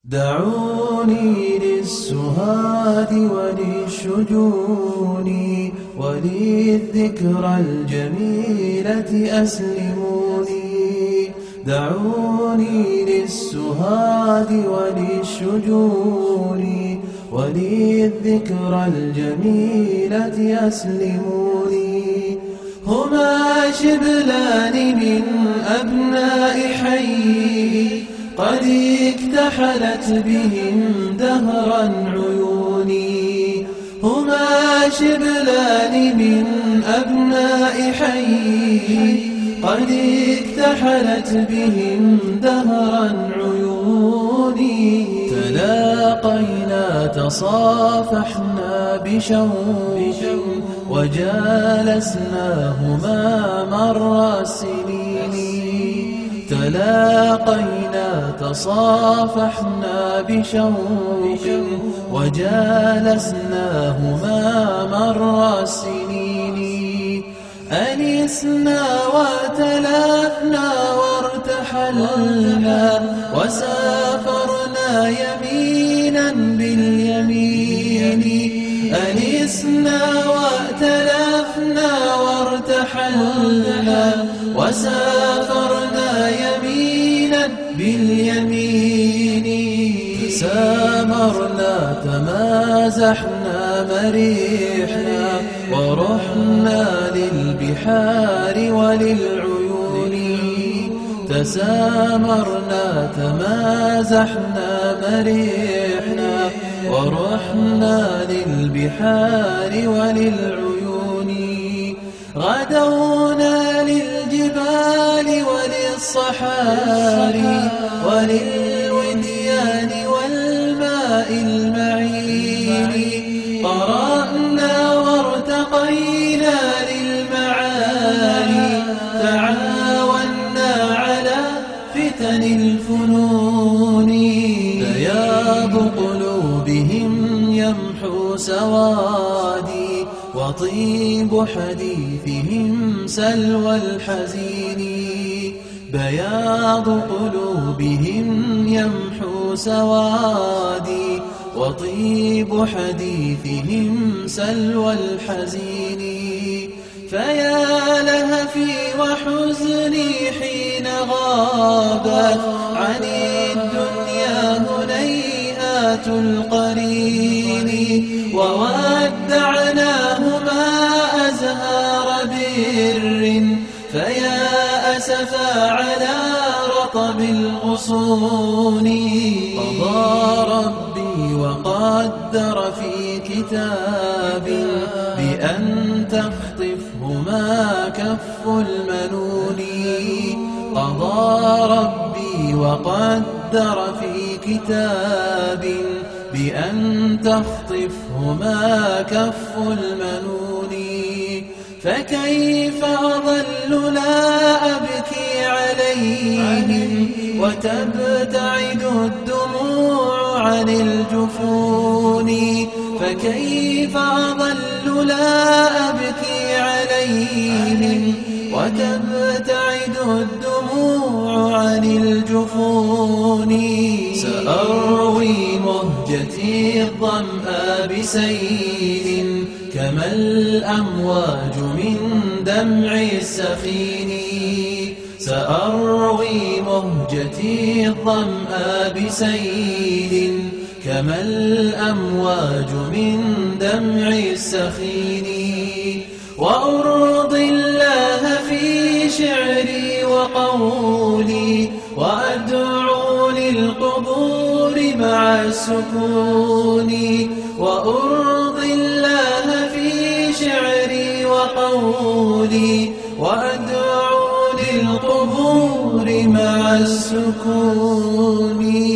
دعوني للسهاد وللشجون وللذكرى الجميلة أسلموني. دعوني للسهاد وللشجون وللذكرى الجميلة أسلموني. هما شبلان من أبناء حي قد اكتحلت بهم دهرا عيوني. هما شبلان من أبناء حي قد اكتحلت بهم دهرا عيوني. تلاقينا تصافحنا بشوق وجالسناهما مر السنين. تلاقينا تصافحنا بشوق وجالسناهما مر السنين. أنسنا وتلافنا وارتحلنا وسافرنا يمينا باليمين. أنسنا وتلافنا وارتحلنا وسافرنا يمينا باليمين. تسامرنا تمازحنا مرحنا ورحنا للبحار وللعيون. تسامرنا تمازحنا مرحنا ورحنا للبحار وللعيون. غدونا للجبال وللصحاري وللوديان والماء المعين. قرأنا وارتقينا للمعالي. تعاوننا على فتن الفنون. بياض قلوبهم يمحو سوادي وطيب حديثهم سلوى الحزين. بياض قلوبهم يمحو سوادي وطيب حديثهم سلوى الحزين. فيا لهفي وحزني حين غابت عن الدنيا هنيئات القرين. وودعناهما أزهار بر فيا أسفا على رطب الغصون. قضى ربي وقدر في كتاب بأن تخطفهما كف المنون. قضى ربي وقدر في كتاب بأن تخطفهما كف المنون. فكيف أظل لا أبكي عليهم وتبتعد الدموع عن الجفون. فكيف أظل لا أبكي عليهم وتبتعد الدموع عن الجفون. سأروي مهجتي الظمأ بسيل كما الأمواج من دمع السخين. سأروي مهجتي الظمأ بسيل كما الأمواج من دمع السخين. وأرضي الله في شعري وقولي وأدعو للقبور مع السكون. وأرضي الله في شعري وقولي وأدعو للقبور مع السكون.